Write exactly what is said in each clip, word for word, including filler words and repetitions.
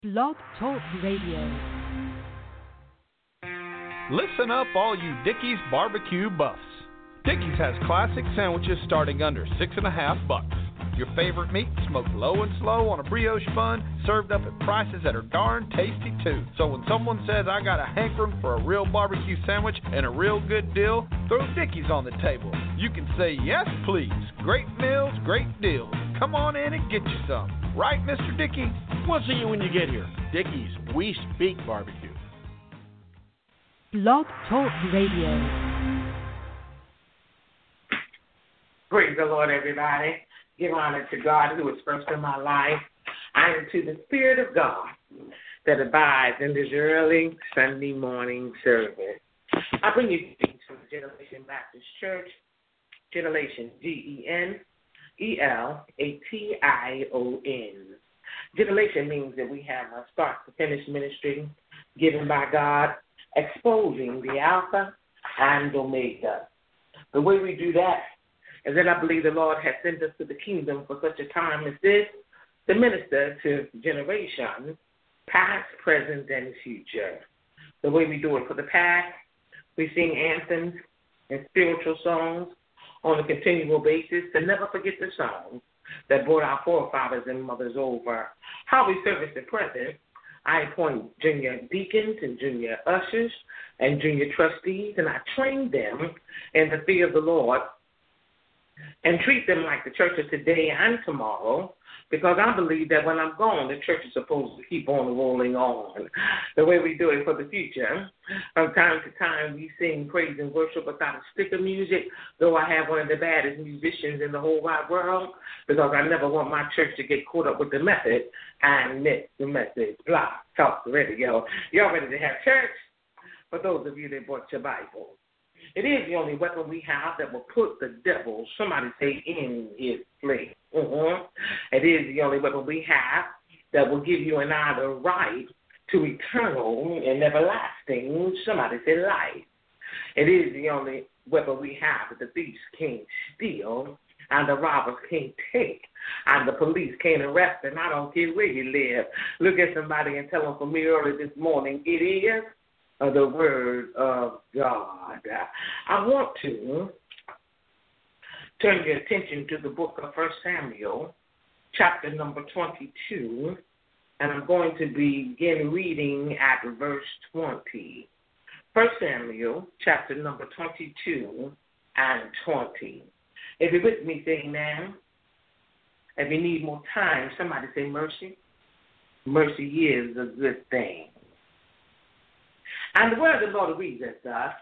Blog Talk Radio. Listen up, all you Dickey's barbecue buffs. Dickey's has classic sandwiches starting under six and a half bucks. Your favorite meat smoked low and slow on a brioche bun, served up at prices that are darn tasty too. So when someone says I got a hankering for a real barbecue sandwich and a real good deal, throw Dickey's on the table. You can say yes, please. Great meals, great deals. Come on in and get you some. Right, Mister Dickey? We'll see you when you get here. Dickey's, we speak barbecue. Blog Talk Radio. Praise the Lord, everybody. Give honor to God who is first in my life. Honor to the Spirit of God that abides in this early Sunday morning service. I bring you greetings from the Generation Baptist Church, Generation G E N E L A T I O N. Generation means that we have a start to finish ministry given by God, exposing the Alpha and Omega. The way we do that is that I believe the Lord has sent us to the kingdom for such a time as this to minister to generations, past, present, and future. The way we do it for the past, we sing anthems and spiritual songs on a continual basis to never forget the songs that brought our forefathers and mothers over. How we service the present, I appoint junior deacons and junior ushers and junior trustees, and I train them in the fear of the Lord and treat them like the church of today and tomorrow, because I believe that when I'm gone, the church is supposed to keep on rolling on. The way we do it for the future, from time to time we sing praise and worship without a stick of music, though I have one of the baddest musicians in the whole wide world, because I never want my church to get caught up with the method and miss the message. Blah, talk radio. Y'all ready to have church? For those of you that brought your Bible. It is the only weapon we have that will put the devil, somebody say, in his place. Uh-huh. It is the only weapon we have that will give you and I the right to eternal and everlasting, somebody say, life. It is the only weapon we have that the thieves can't steal and the robbers can't take and the police can't arrest, and I don't care where you live. Look at somebody and tell them from me early this morning, it is of the Word of God. I want to turn your attention to the book of First Samuel, chapter number twenty-two, and I'm going to begin reading at verse twenty. First Samuel, chapter number twenty-two and twenty. If you're with me, say amen. If you need more time, somebody say mercy. Mercy is a good thing. And the word of the Lord reads as thus.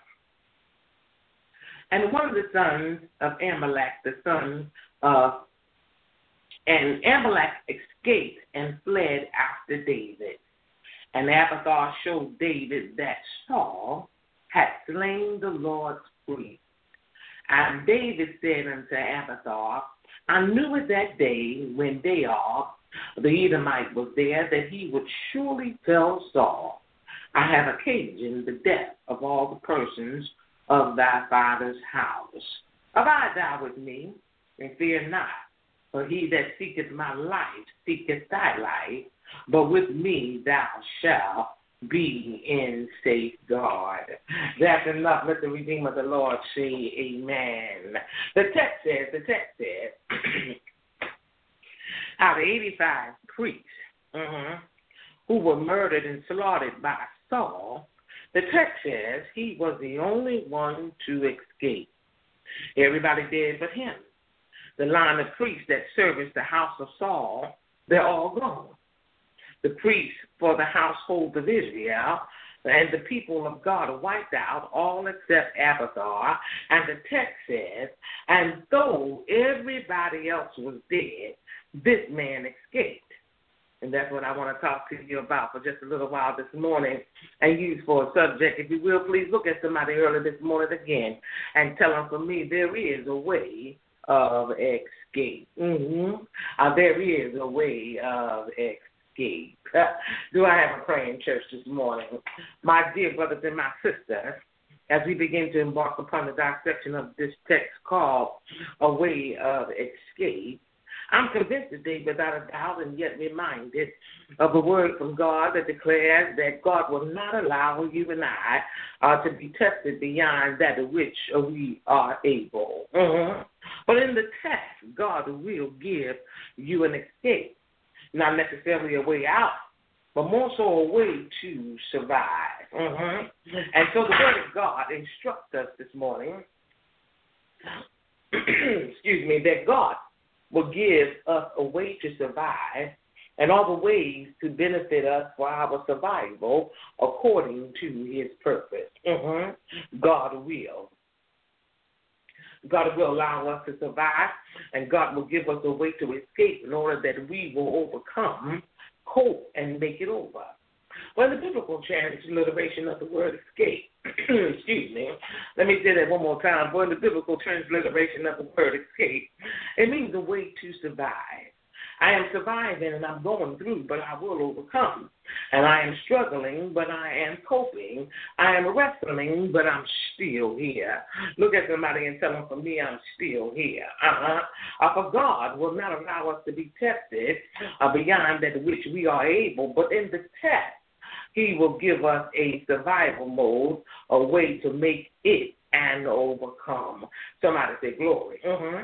And one of the sons of Amalek, the son of, and Amalek escaped and fled after David. And Abiathar showed David that Saul had slain the Lord's priest. And David said unto Abiathar, I knew it that day when Daob, the Edomite, was there, that he would surely tell Saul, I have occasioned the death of all the persons of thy father's house. Abide thou with me, and fear not, for he that seeketh my life seeketh thy life, but with me thou shalt be in safeguard. That's enough. Let the Redeemer of the Lord say amen. The text says, the text says, out of eighty-five priests uh-huh, who were murdered and slaughtered by Saul, the text says he was the only one to escape. Everybody dead but him. The line of priests that serviced the house of Saul, they're all gone. The priests for the household of Israel and the people of God are wiped out, all except Abiathar. And the text says, and though everybody else was dead, this man escaped. And that's what I want to talk to you about for just a little while this morning and use for a subject. If you will, please look at somebody early this morning again and tell them, for me, there is a way of escape. Mm-hmm. Uh, there is a way of escape. Do I have a praying church this morning? My dear brothers and my sisters, as we begin to embark upon the dissection of this text called A Way of Escape, I'm convinced today, without a doubt, and yet reminded of a word from God that declares that God will not allow you and I uh, to be tested beyond that of which uh, we are able. Mm-hmm. But in the test, God will give you an escape, not necessarily a way out, but more so a way to survive. Mm-hmm. And so the Word of God instructs us this morning, excuse me, that God will give us a way to survive and all the ways to benefit us for our survival according to his purpose. Mm-hmm. God will. God will allow us to survive, and God will give us a way to escape in order that we will overcome, cope, and make it over. Well, the biblical transliteration of the word escape, excuse me, let me say that one more time. For the biblical transliteration of the word escape, it means a way to survive. I am surviving and I'm going through, but I will overcome. And I am struggling, but I am coping. I am wrestling, but I'm still here. Look at somebody and tell them, for me, I'm still here. Uh-huh. Uh, for God will not allow us to be tested uh, beyond that which we are able, but in the test, he will give us a survival mode, a way to make it and overcome. Somebody say glory. Mm-hmm.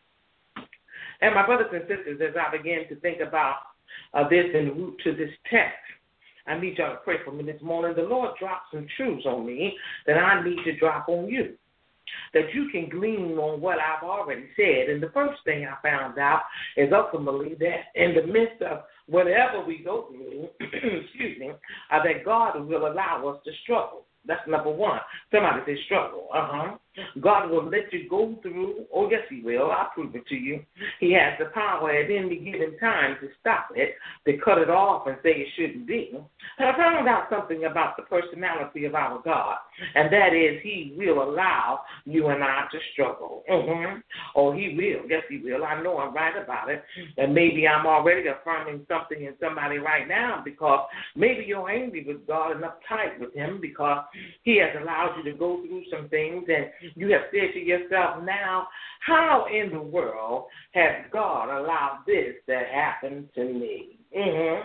And my brothers and sisters, as I begin to think about uh, this and root to this text, I need y'all to pray for me this morning. The Lord dropped some truths on me that I need to drop on you, that you can glean on what I've already said. And the first thing I found out is ultimately that in the midst of whatever we go through, excuse me, uh, that God will allow us to struggle. That's number one. Somebody say struggle. Uh-huh. God will let you go through. Oh, yes, he will. I'll prove it to you. He has the power at any given time to stop it, to cut it off and say it shouldn't be. And I found out something about the personality of our God, and that is he will allow you and I to struggle. Mm-hmm. Oh, he will. Yes, he will. I know I'm right about it. And maybe I'm already affirming something in somebody right now because maybe you're angry with God and uptight with him because he has allowed you to go through some things, and you have said to yourself now, how in the world has God allowed this to happen to me? Mm-hmm.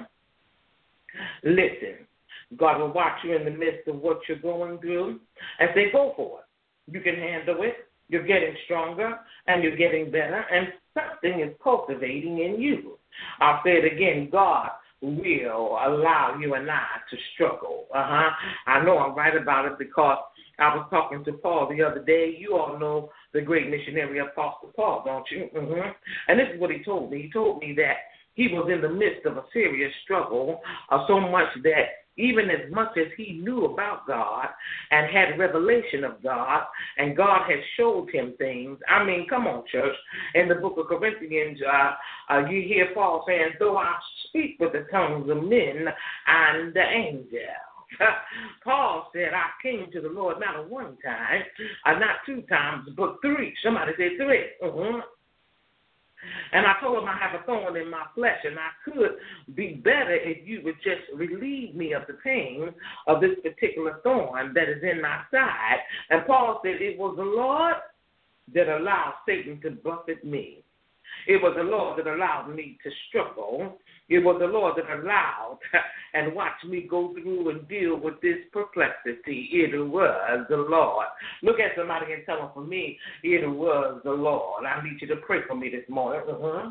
Listen, God will watch you in the midst of what you're going through and say, go for it. You can handle it. You're getting stronger and you're getting better, and something is cultivating in you. I'll say it again, God will allow you and I to struggle. Uh-huh. I know I'm right about it because I was talking to Paul the other day. You all know the great missionary Apostle Paul, don't you? Mm-hmm. And this is what he told me. He told me that he was in the midst of a serious struggle, uh, so much that even as much as he knew about God and had revelation of God, and God had showed him things. I mean, come on, church. In the book of Corinthians, uh, uh, you hear Paul saying, though I speak with the tongues of men and the angels. Paul said, I came to the Lord not one time, uh, not two times, but three. Somebody said three. Mm-hmm. And I told him I have a thorn in my flesh, and I could be better if you would just relieve me of the pain of this particular thorn that is in my side. And Paul said it was the Lord that allowed Satan to buffet me. It was the Lord that allowed me to struggle. It was the Lord that allowed and watched me go through and deal with this perplexity. It was the Lord. Look at somebody and tell them, for me, it was the Lord. I need you to pray for me this morning. Uh-huh.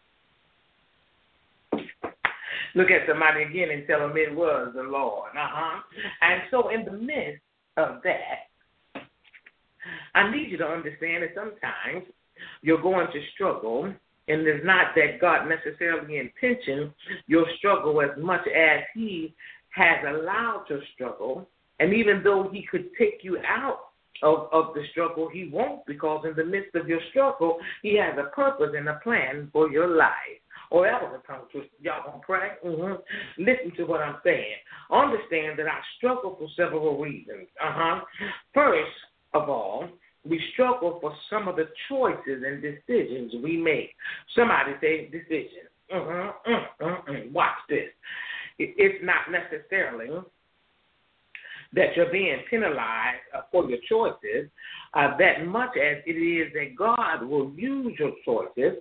Look at somebody again and tell them it was the Lord. Uh-huh. And so in the midst of that, I need you to understand that sometimes you're going to struggle, and it's not that God necessarily intention your struggle as much as he has allowed your struggle. And even though he could take you out of, of the struggle, he won't, because in the midst of your struggle, he has a purpose and a plan for your life. Or else a tongue twister. Y'all gonna pray? Mm-hmm. Listen to what I'm saying. Understand that I struggle for several reasons. Uh-huh. First of all, we struggle for some of the choices and decisions we make. Somebody say decision. Mm-hmm, mm-hmm, mm-hmm. Watch this. It's not necessarily that you're being penalized for your choices uh, that much as it is that God will use your choices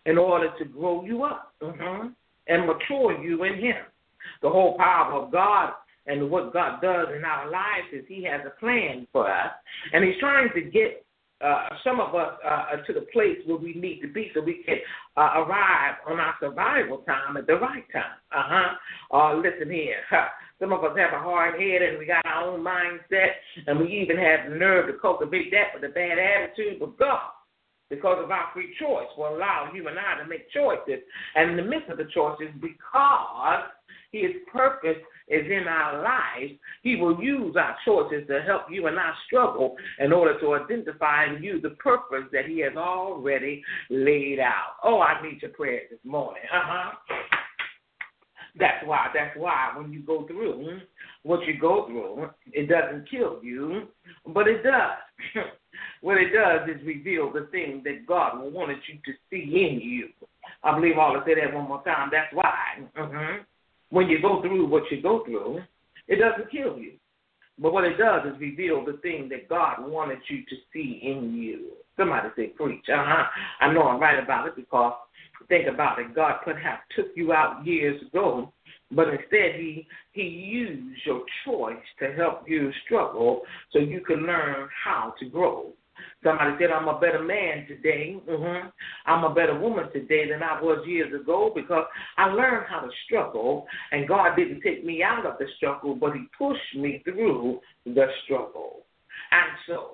in order to grow you up mm-hmm, and mature you in him. The whole power of God and what God does in our lives is he has a plan for us, and he's trying to get uh, some of us uh, to the place where we need to be so we can uh, arrive on our survival time at the right time. Uh-huh. Uh, listen here. Some of us have a hard head and we got our own mindset, and we even have the nerve to cultivate that with a bad attitude. But God, because of our free choice, will allow you and I to make choices. And in the midst of the choices, because his purpose is in our lives, he will use our choices to help you and I struggle in order to identify and use the purpose that he has already laid out. Oh, I need your prayers this morning. Uh-huh. That's why, that's why when you go through what you go through, it doesn't kill you, but it does. What it does is reveal the thing that God wanted you to see in you. I believe I'll say that one more time. That's why. Mm-hmm. When you go through what you go through, it doesn't kill you. But what it does is reveal the thing that God wanted you to see in you. Somebody say, preach. Uh-huh. I know I'm right about it because think about it. God perhaps took you out years ago, but instead he, he used your choice to help you struggle so you can learn how to grow. Somebody said, I'm a better man today. Mm-hmm. I'm a better woman today than I was years ago because I learned how to struggle, and God didn't take me out of the struggle, but he pushed me through the struggle. And so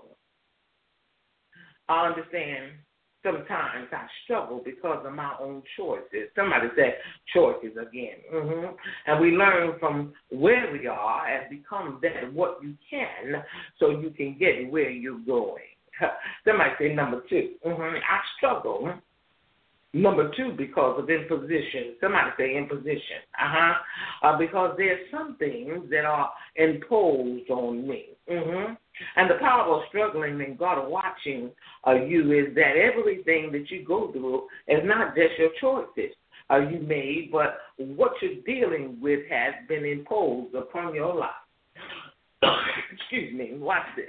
I understand sometimes I struggle because of my own choices. Somebody said choices again. Mm-hmm. And we learn from where we are and become that what you can so you can get where you're going. Somebody say number two. Mm-hmm. I struggle. Number two, because of imposition. Somebody say imposition. Uh-huh. Uh, because there's some things that are imposed on me. Mm-hmm. And the power of struggling and God watching uh, you is that everything that you go through is not just your choices uh, you made, but what you're dealing with has been imposed upon your life. Excuse me. Watch this.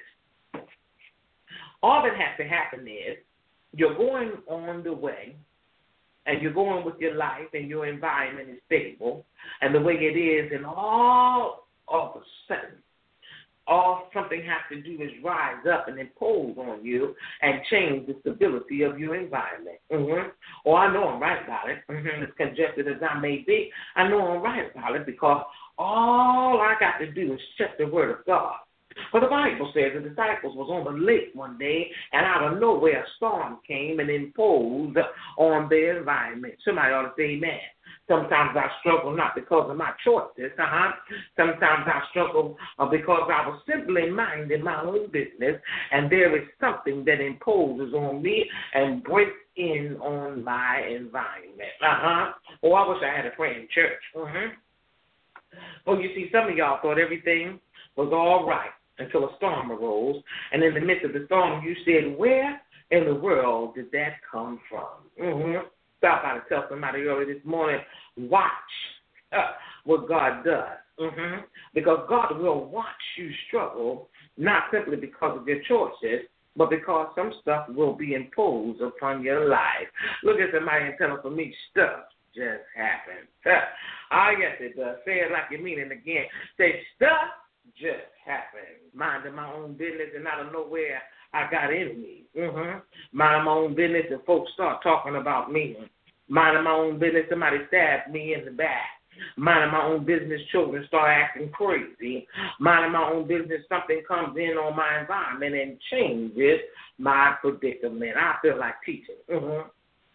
All that has to happen is you're going on the way, and you're going with your life, and your environment is stable, and the way it is, and all of a sudden, all something has to do is rise up and impose on you and change the stability of your environment. Mm-hmm. Oh, I know I'm right about it. Mm-hmm. As congested as I may be, I know I'm right about it because all I got to do is check the word of God. For the Bible says the disciples was on the lake one day, and out of nowhere a storm came and imposed on their environment. Somebody ought to say amen. Sometimes I struggle not because of my choices. Uh-huh. Sometimes I struggle uh, because I was simply minding my own business, and there is something that imposes on me and breaks in on my environment. Uh-huh. Oh, I wish I had a praying church. Uh-huh. Oh, you see, some of y'all thought everything was all right until a storm arose, and in the midst of the storm, you said, where in the world did that come from? Mm-hmm. Stop by to tell somebody early this morning, watch uh, what God does. Mm-hmm. Because God will watch you struggle, not simply because of your choices, but because some stuff will be imposed upon your life. Look at somebody and tell them, for me, stuff just happened. Ah, yes, it does. Say it like you mean it again. Say, stuff just happened. Minding my own business, and out of nowhere, I got enemies. Mm-hmm. Minding my own business, and folks start talking about me. Minding my own business, somebody stabbed me in the back. Minding my own business, children start acting crazy. Minding my own business, something comes in on my environment and changes my predicament. I feel like teaching. Mm-hmm.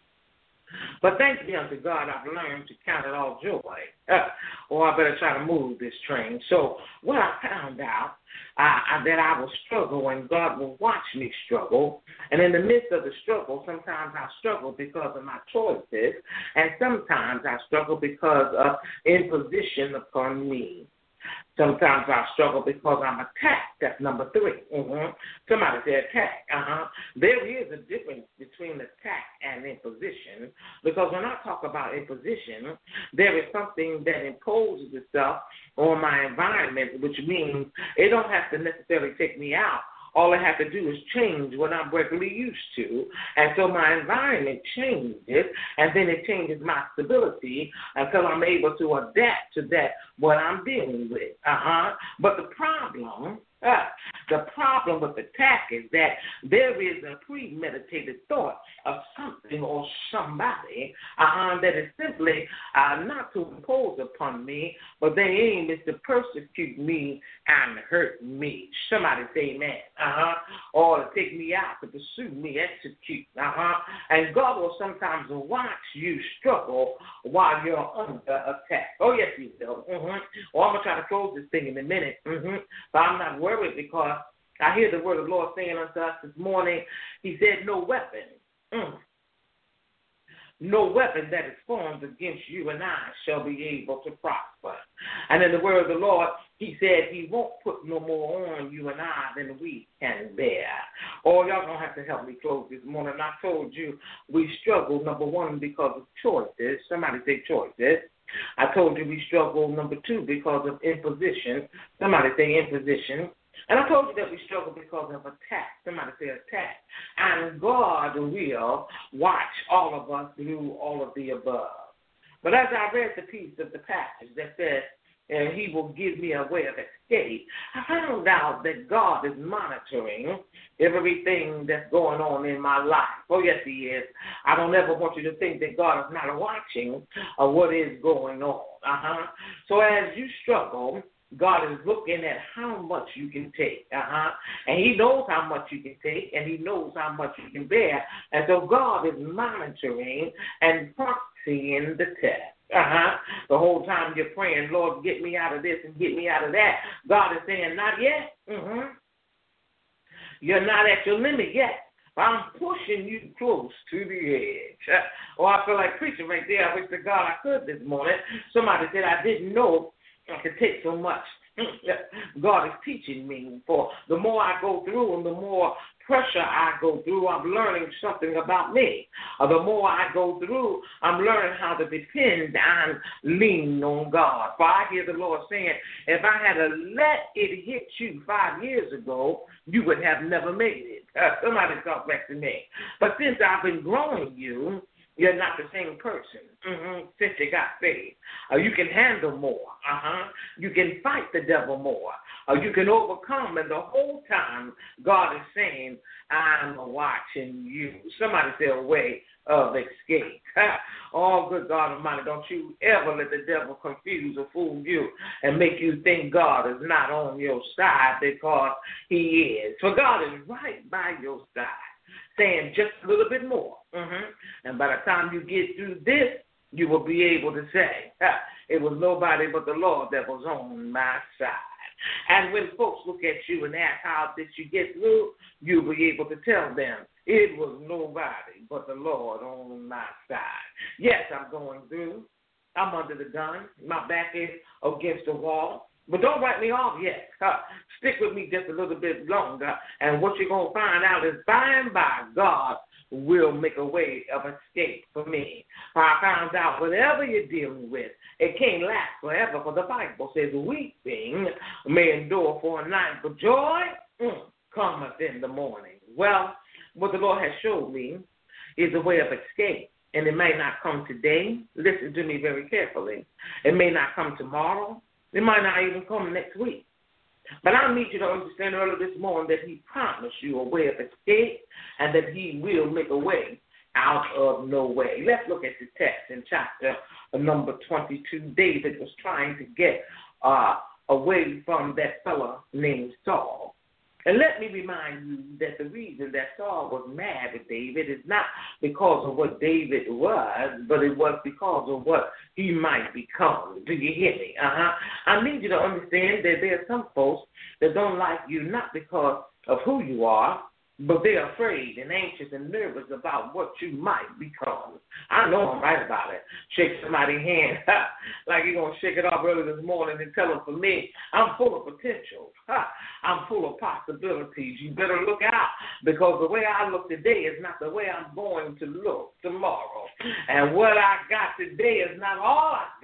But thanks be unto God, I've learned to count it all joy. Uh, or I better try to move this train. So what I found out, uh, I, that I will struggle and God will watch me struggle. And in the midst of the struggle, sometimes I struggle because of my choices. And sometimes I struggle because of imposition upon me. Sometimes I struggle because I'm attacked. That's number three. Mm-hmm. Somebody said attack. Uh-huh. There is a difference between attack and imposition, because when I talk about imposition, there is something that imposes itself on my environment, which means it don't have to necessarily take me out All I have to do is change what I'm regularly used to. And so my environment changes, and then it changes my stability until I'm able to adapt to that, what I'm dealing with. Uh-huh. But the problem... Uh, the problem with attack is that there is a premeditated thought of something or somebody uh, that is simply uh, not to impose upon me, but their aim is to persecute me and hurt me. Somebody say amen. Uh-huh. Or to take me out, to pursue me, execute. Uh-huh. And God will sometimes watch you struggle while you're under attack. Oh, yes, He will. Mm-hmm. Well, I'm going to try to close this thing in a minute. Mm-hmm. But I'm not worried because I hear the word of the Lord saying unto us this morning, He said, no weapon, mm, no weapon that is formed against you and I shall be able to prosper. And in the word of the Lord, He said He won't put no more on you and I than we can bear. Oh, y'all going to have to help me close this morning. I told you we struggle, number one, because of choices. Somebody say choices. I told you we struggle, number two, because of imposition. Somebody say imposition. And I told you that we struggle because of attack. Somebody say attack. And God will watch all of us through all of the above. But as I read the piece of the passage that says, and He will give me a way of escape, I found out that God is monitoring everything that's going on in my life. Oh, yes, He is. I don't ever want you to think that God is not watching uh, what is going on. Uh-huh. So as you struggle, God is looking at how much you can take. Uh-huh. And He knows how much you can take, and He knows how much you can bear. And so God is monitoring and proxying the test. Uh-huh. The whole time you're praying, Lord, get me out of this and get me out of that. God is saying, not yet. Mm-hmm. You're not at your limit yet. I'm pushing you close to the edge. Oh, I feel like preaching right there. I wish to God I could this morning. Somebody said I didn't know I could take so much. God is teaching me. For the more I go through and the more pressure I go through, I'm learning something about me. Uh, the more I go through, I'm learning how to depend and lean on God. For I hear the Lord saying, if I had let it hit you five years ago, you would have never made it. Uh, somebody talk back to me. But since I've been growing you, you're not the same person mm-hmm. since you got saved. Uh, you can handle more. Uh-huh. You can fight the devil more. Uh, you can overcome. And the whole time, God is saying, I'm watching you. Somebody say a way of escape. Oh, good God Almighty, don't you ever let the devil confuse or fool you and make you think God is not on your side, because He is. For God is right by your side, saying just a little bit more. Mm-hmm. And by the time you get through this, you will be able to say, it was nobody but the Lord that was on my side. And when folks look at you and ask how did you get through, you'll be able to tell them, it was nobody but the Lord on my side. Yes, I'm going through. I'm under the gun. My back is against the wall. But don't write me off yet. Uh, stick with me just a little bit longer. And what you're going to find out is by and by, God will make a way of escape for me. I found out whatever you're dealing with, it can't last forever. For the Bible says, weeping may endure for a night, but joy mm, cometh in the morning. Well, what the Lord has showed me is a way of escape. And it may not come today. Listen to me very carefully. It may not come tomorrow. It might not even come next week. But I need you to understand early this morning that He promised you a way of escape and that He will make a way out of no way. Let's look at the text in chapter number twenty-two. David was trying to get uh, away from that fellow named Saul. And let me remind you that the reason that Saul was mad at David is not because of what David was, but it was because of what he might become. Do you hear me? Uh-huh. I need you to understand that there are some folks that don't like you not because of who you are, but they're afraid and anxious and nervous about what you might become. I know I'm right about it. Shake somebody's hand like you're going to shake it off early this morning and tell them, for me, I'm full of potential. I'm full of possibilities. You better look out, because the way I look today is not the way I'm going to look tomorrow. And what I got today is not all I got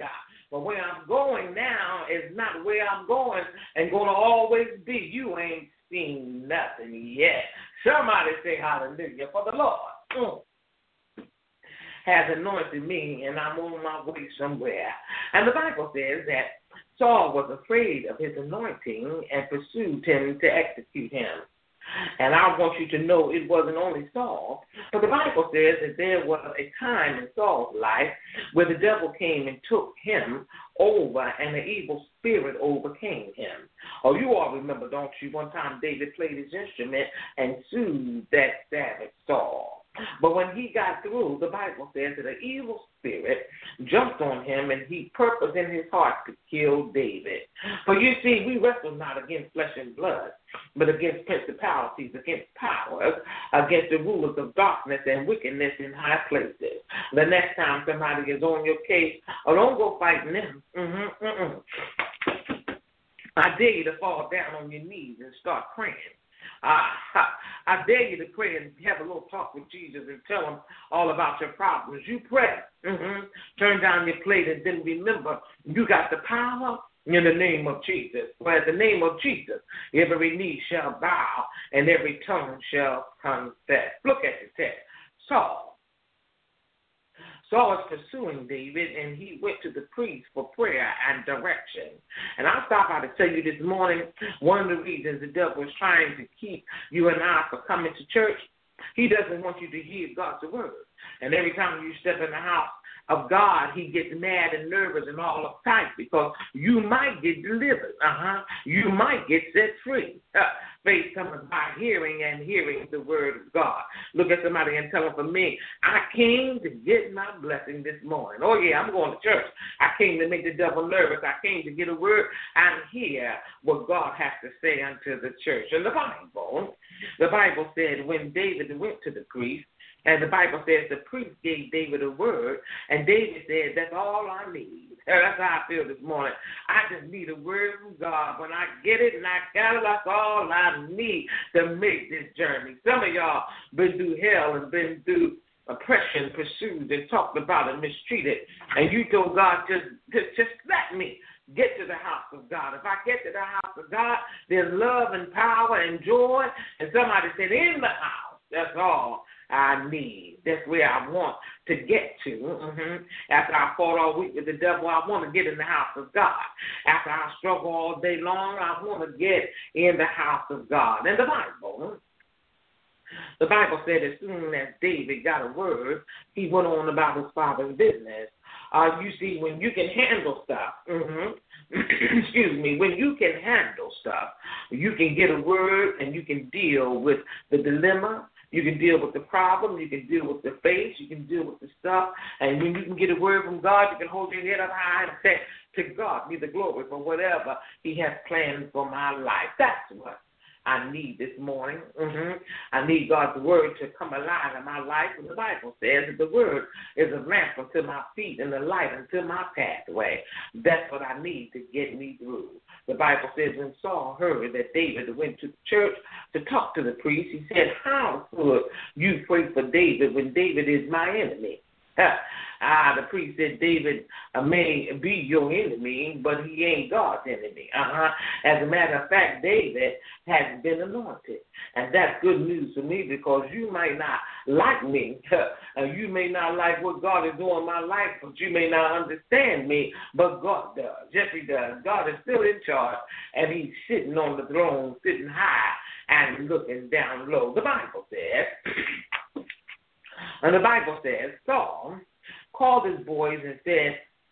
But where I'm going now is not where I'm going and going to always be. You ain't seen nothing yet. Somebody say hallelujah for the Lord. Mm. Has anointed me, and I'm on my way somewhere. And the Bible says that Saul was afraid of his anointing and pursued him to execute him. And I want you to know it wasn't only Saul, but the Bible says that there was a time in Saul's life where the devil came and took him over and the evil spirit overcame him. Oh, you all remember, don't you, one time David played his instrument and soothed that savage Saul. But when he got through, the Bible says that an evil spirit jumped on him and he purposed in his heart to kill David. For you see, we wrestle not against flesh and blood, but against principalities, against powers, against the rulers of darkness and wickedness in high places. The next time somebody is on your case, oh, don't go fighting them. Mm-hmm, mm-mm. I dare you to fall down on your knees and start praying. Uh, I dare you to pray and have a little talk with Jesus and tell him all about your problems. You pray. Mm-hmm. Turn down your plate and then remember you got the power in the name of Jesus. For at the name of Jesus, every knee shall bow and every tongue shall confess. Look at the text. Saul. Saul was pursuing David, and he went to the priest for prayer and direction. And I'll stop by to tell you this morning, one of the reasons the devil is trying to keep you and I from coming to church, he doesn't want you to hear God's word. And every time you step in the house of God, he gets mad and nervous and all uptight because you might get delivered. Uh-huh. You might get set free. Uh, faith comes by hearing and hearing the word of God. Look at somebody and tell them, for me, I came to get my blessing this morning. Oh, yeah, I'm going to church. I came to make the devil nervous. I came to get a word and hear what God has to say unto the church. And the Bible, the Bible said when David went to the priest, and the Bible says the priest gave David a word, and David said, that's all I need. That's how I feel this morning. I just need a word from God. When I get it and I got it, that's all I need to make this journey. Some of y'all been through hell and been through oppression, pursued, and talked about and mistreated, and you told God, just, just, just let me get to the house of God. If I get to the house of God, there's love and power and joy, and somebody said, in the house, that's all I need. That's where I want to get to. Mm-hmm. After I fought all week with the devil, I want to get in the house of God. After I struggle all day long, I want to get in the house of God. And the Bible, the Bible said as soon as David got a word, he went on about his father's business. Uh, you see, when you can handle stuff, mm-hmm, excuse me, when you can handle stuff, you can get a word and you can deal with the dilemma. You can deal with the problem. You can deal with the face. You can deal with the stuff. And when you can get a word from God, you can hold your head up high and say, to God be the glory for whatever he has planned for my life. That's what I need this morning. Mm-hmm. I need God's word to come alive in my life. And the Bible says that the word is a lamp unto my feet and a light unto my pathway. That's what I need to get me through. The Bible says when Saul heard that David went to the church to talk to the priest, he said, how could you pray for David when David is my enemy? Ah, the priest said, David uh, may be your enemy, but he ain't God's enemy. Uh-huh. As a matter of fact, David has been anointed. And that's good news for me because you might not like me. uh, you may not like what God is doing in my life, but you may not understand me, but God does. Yes, he does. God is still in charge, and he's sitting on the throne, sitting high and looking down low. The Bible says, and the Bible says, Saul called his boys and said,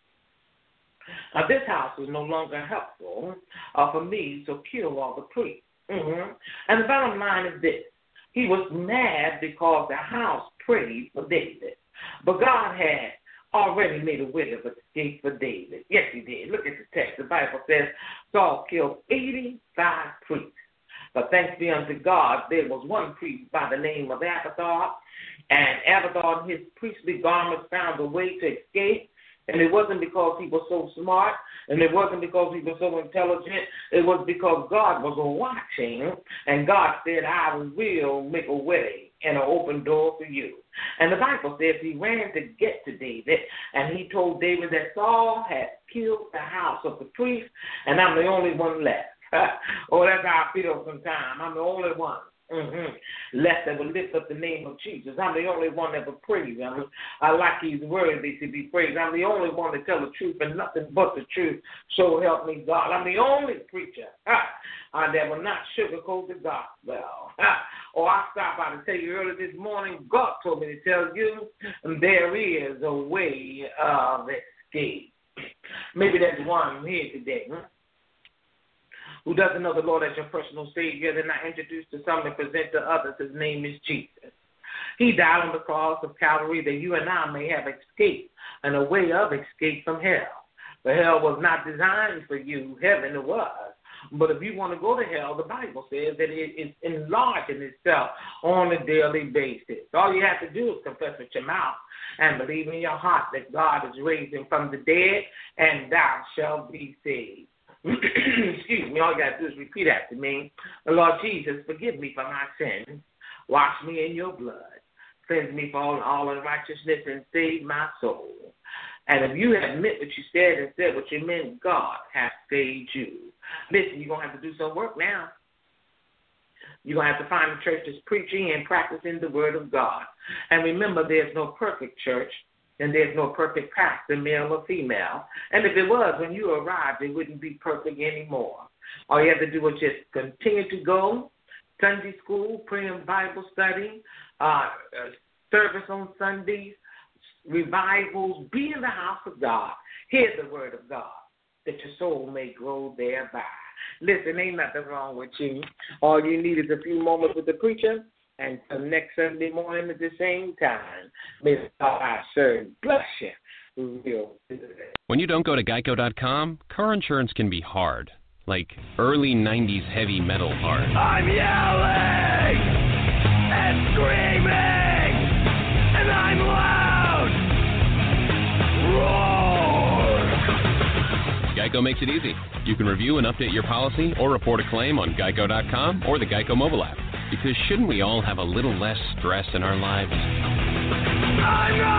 now this house is no longer helpful uh, for me, so kill all the priests. Mm-hmm. And the bottom line is this. He was mad because the house prayed for David. But God had already made a way of escape for David. Yes, he did. Look at the text. The Bible says Saul killed eighty-five priests. But thanks be unto God, there was one priest by the name of Abiathar, and Abiathar and his priestly garments found a way to escape. And it wasn't because he was so smart, and it wasn't because he was so intelligent. It was because God was watching, and God said, I will make a way. and an open door for you. And the Bible says he ran to get to David, and he told David that Saul had killed the house of the priest, and I'm the only one left. Oh, that's how I feel sometimes. I'm the only one. Mm-hmm. Left that will lift up the name of Jesus. I'm the only one that will praise him. I like he's worthy to be praised. I'm the only one to tell the truth and nothing but the truth. So help me God. I'm the only preacher uh, that will not sugarcoat the gospel. Uh, or I stopped by to tell you earlier this morning, God told me to tell you there is a way of escape. Maybe that's one here today. Huh? Who doesn't know the Lord as your personal Savior, then I introduce to some and present to others, his name is Jesus. He died on the cross of Calvary that you and I may have escape and a way of escape from hell. The hell was not designed for you, heaven it was. But if you want to go to hell, the Bible says that it is enlarging itself on a daily basis. All you have to do is confess with your mouth and believe in your heart that God is raising from the dead, and thou shalt be saved. Excuse me, all you got to do is repeat after me. Lord Jesus, forgive me for my sins. Wash me in your blood. Cleanse me from all unrighteousness and save my soul. And if you have meant what you said and said what you meant, God has saved you. Listen, you're going to have to do some work now. You're going to have to find a church that's preaching and practicing the word of God. And remember, there's no perfect church. And there's no perfect pastor, male or female. And if it was, when you arrived, it wouldn't be perfect anymore. All you have to do is just continue to go, Sunday school, praying Bible study, uh, service on Sundays, revivals, be in the house of God. Hear the word of God, that your soul may grow thereby. Listen, ain't nothing wrong with you. All you need is a few moments with the preacher. And until next Sunday morning at the same time, may the God I serve bless you. Real. When you don't go to Geico dot com, car insurance can be hard, like early nineties heavy metal hard. I'm yelling and screaming, and I'm loud. Roar! Geico makes it easy. You can review and update your policy or report a claim on Geico dot com or the Geico mobile app. Because shouldn't we all have a little less stress in our lives? I'm not